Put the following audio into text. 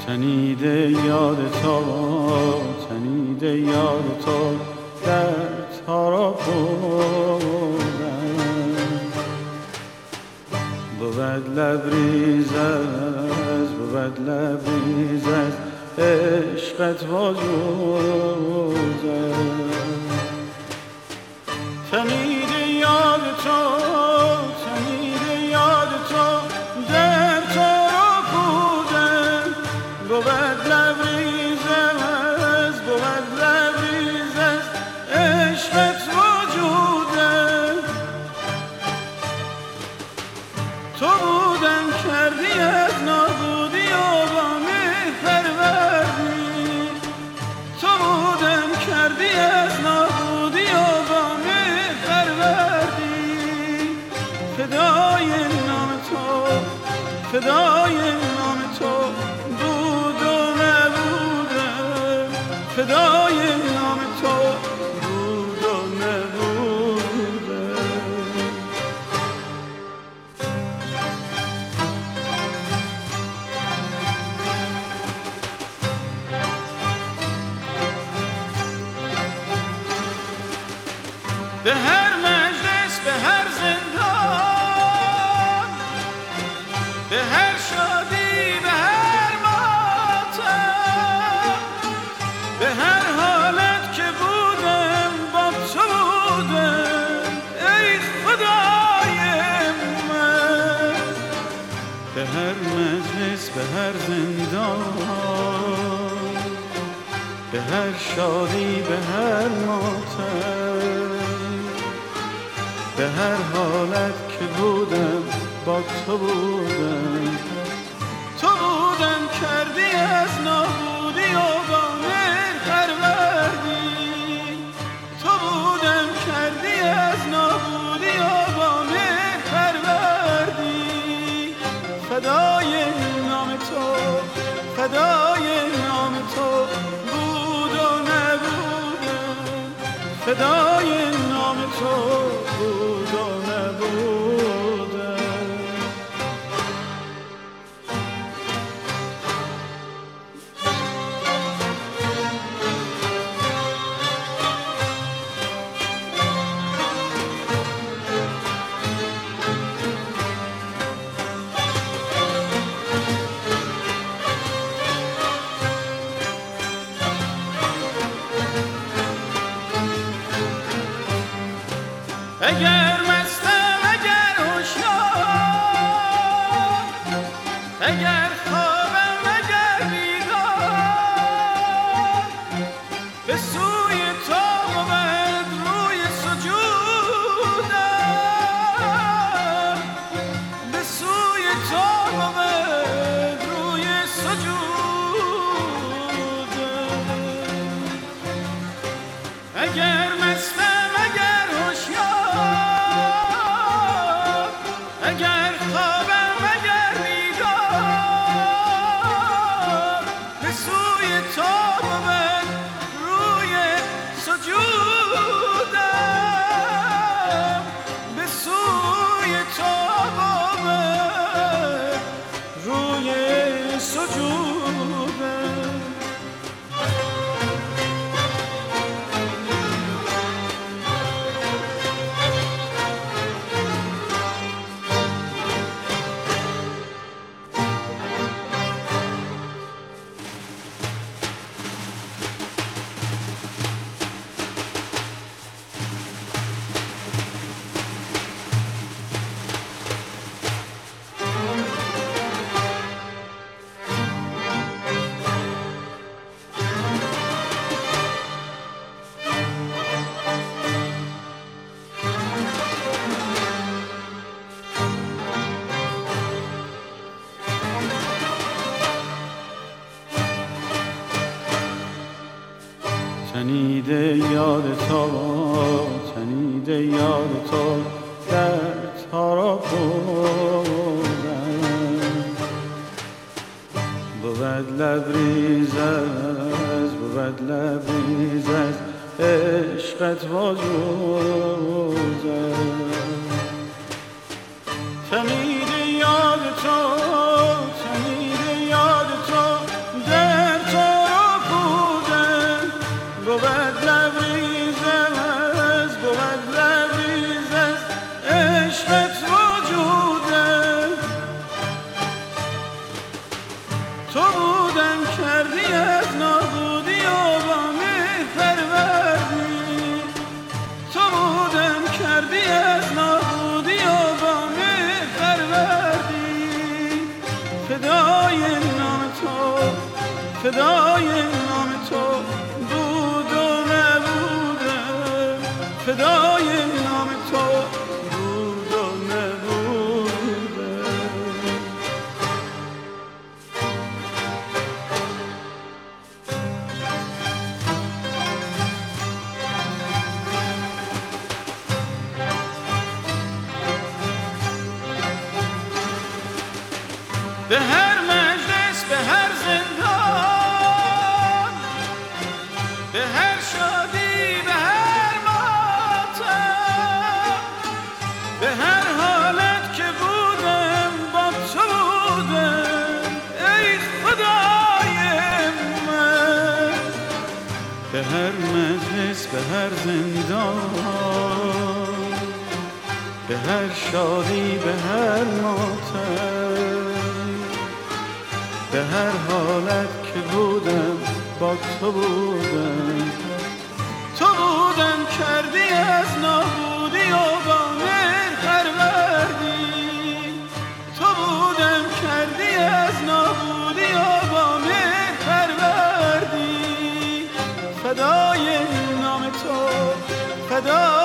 تنیده یاد تو در تارا بودم بود لبریز از عشقت وجوده تنیده یاد تو در تارا بودم بود لبریز از عشقت وجوده تو بودم کردی از نابودی و با مهر پروردی تو بودم کردی از نابودی و با مهر پروردی فدای نام تو بود و نبوده فدای نام تو بود و نبوده به هر مجلس به هر زندان به هر شادی به هر ماتم به هر حالت که بودم با تو بودم ای خدای من به هر مجلس به هر زندان به هر شادی به هر ماتم به هر حالت که بودم با تو بودم کردی از نابودی و با مهر پروردی تو بودم کردی از نابودی و با مهر پروردی فدای نام تو بود و نبودم فدای نام تو بود و نبودم اگر مستم اگر هوشیار اگر خوابم اگر بیدار به سوی تو بود روی سجودم به سوی تو بود روی سجودم اگر مستم اگر هوشیار اگر خوابم اگر بیدار به سوی تو بود روی سجودم به سوی تو بود روی سجودم تنیده یاد تو در تارا بودم بود لبریز از عشقت وجوده تنیده یاد تو تو بودم کردی از نابودی و با مهر پروردی، تو بودم کردی از نابودی و با مهر پروردی. فدای نام تو، فدای نام تو بود و نبوده، فدای نام تو بود و نبوده. به هر مجلس، به هر زندان، به هر شادی، به هر ماتم، به هر حالت که بودم با تو بودم ای خدای من. به هر مجلس، به هر زندان، به هر شادی، به هر ماتم، به هر حالت که بودم با تو بودم. تو بودم کردی از نابودی و با مهر پروردی، تو بودم کردی از نابودی و با مهر پروردی. فدای نام تو، فدای